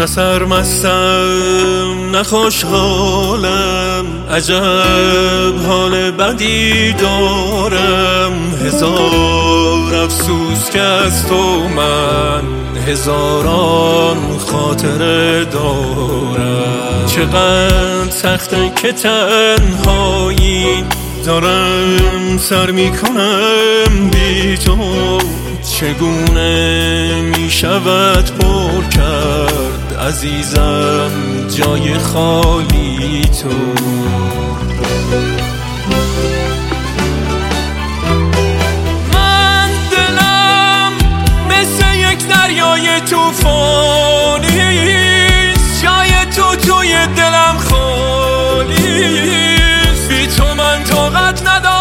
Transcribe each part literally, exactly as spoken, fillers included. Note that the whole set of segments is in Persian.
نه سرمستم نه خوشحالم، عجب حال بدی دارم. هزار افسوس که از تو من هزاران خاطره دارم. چقدر سخته که تنهایی دارم سر میکنم بی تو، چگونه میشود پر کرد عزیزم جای خالی تو. من دلم مثل یک دریای توفانیست، جای تو توی دلم خالیست. بی تو من طاقت ندارم،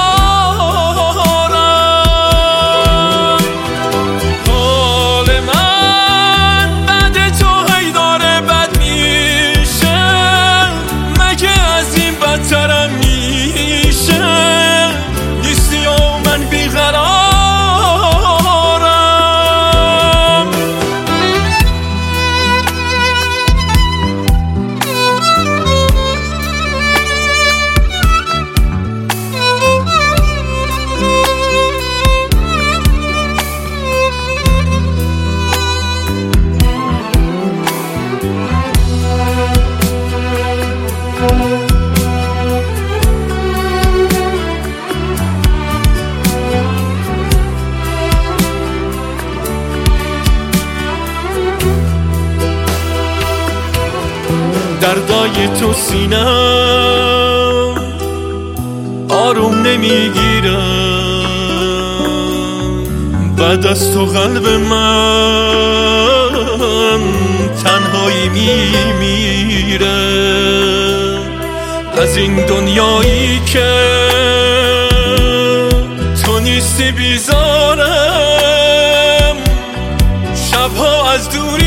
بدترم میشه. نیستی و من بیقرارم. دردای تو سینم آروم نمیگیرم، بعد از تو قلب من تنهایی میمیره. از این دنیایی که تو نیستی بیزارم، شبها از دوری